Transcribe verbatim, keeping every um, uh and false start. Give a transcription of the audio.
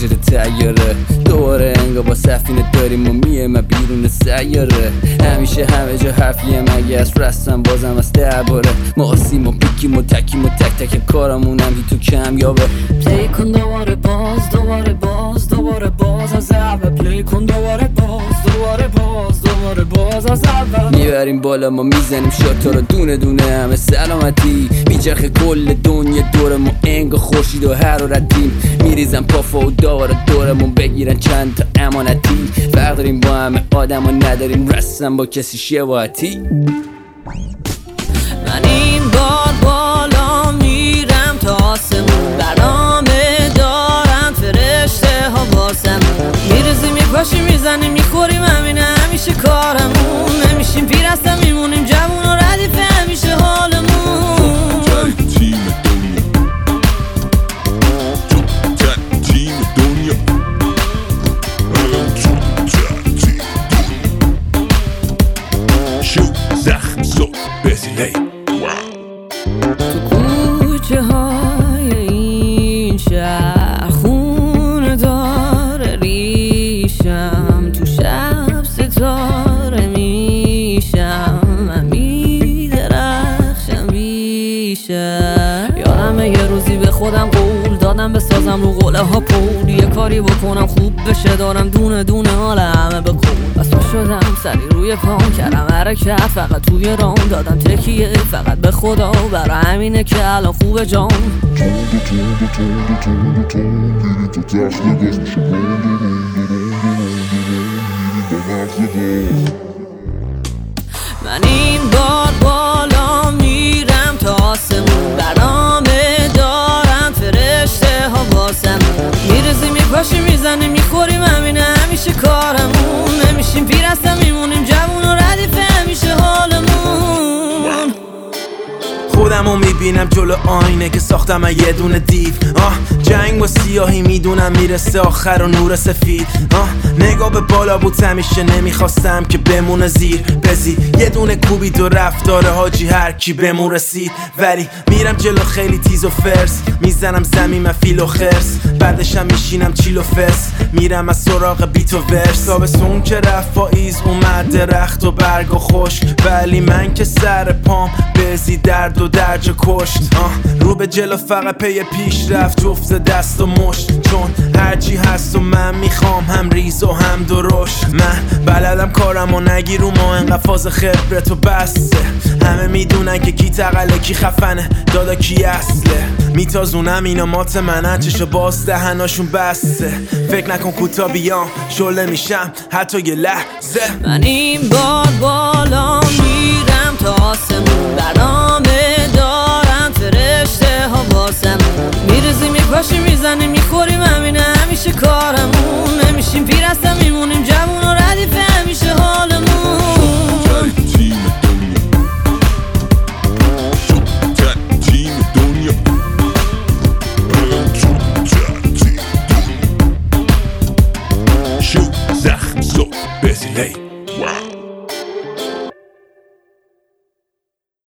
موج تیاره، دوباره انگار با سفینه داریم و میایم بیرون سیاره. همیشه همه جا حرفیه مگه از رستم بازم از درباره. ما آسیم و پیکیم و تکیم و تک تک کارمونم هی تو کمیابه. پلی کن دوباره باز دوباره باز دوباره باز از اول. پلی کن دوباره باز دوباره باز دوباره باز از اول. میبریم بالا ما میزنیم شاتا رو دونه دونه همه سلامتی. میچرخه کل دنیا دور ما انگار خورشید و حرارتیم. میریزن پافا و دار دورمون بگیرن چند تا امانتی. فرق داریم با همه آدم و نداریم رسم با کسی شباهتی. من این بار بالا میرم تا آسمون. برنامه دارن فرشته ها واسم. میریزی میپاشی میزنی میخوریم همینه همیشه کارمون. نمیشیم پیر هستم میمونیم جوون و ردیف همیشه حالمون. تو کوچه های این شهر خونه داره ریشم. تو شب ستاره میشم من میدرخشم بیشم. یادمه یه روزی به خودم قول دادم بسازم رو قله ها پول. یه کاری بکنم خوب بشه دارم دونه دونه حال همه به قول. بس شدم سری روی پام کردم حرکت فقط توی رام. دادم تکیه فقط به خدا برای همینه که الان خوبه جام. من این بار بالا میرم تا آسمون. برنامه دارن فرشته ها واسم. میرزی میپاشی میزنی میخوریم همینه همیشه کارمون. نمیشیم پیر هستم میمونیم جوون و ردیف همیشه حالمون. خودمو میبینم جلو آینه که ساختم یه دونه دیو. آه جنگ با سیاهی میدونم میرسه آخر و نور سفید. آه نگاه به بالا بود همیشه نمیخواستم که بمونه زیر بزی. یه دونه کوبید و رفتار حاجی هر کی بمون رسید. ولی میرم جلو خیلی تیز و فرس. میزنم زمین من فیل و خرس. بعدشم میشینم چیل و فس. میرم از سراغ بیت و ورس. تابستون که رفت پاییز اومد درخت و برگ و خشک. ولی من که سر پام بزی درد و درج کشت. آه رو به جلو فقط پی پیش رفت جفت دست و مشت. چون هرچی هست و من میخوام هم ریز و هم درشت. من بلدم کارم و نگی رو ما انقدر فاز خبرت و بسته. همه میدونن که کی تقله کی خفنه دادا کی اصله. میتازونم اینا مات منن چشو باز دهناشون بسته. فکر نکن کوتا بیام شله میشم حتی یه لحظه. من این بار بالا میرم تا آسمون. برنامه دارن فرشته ها واسم. میرزی میپاشی میزنی میخوریم همینه همیشه کارمون. نمیشیم پیر هستم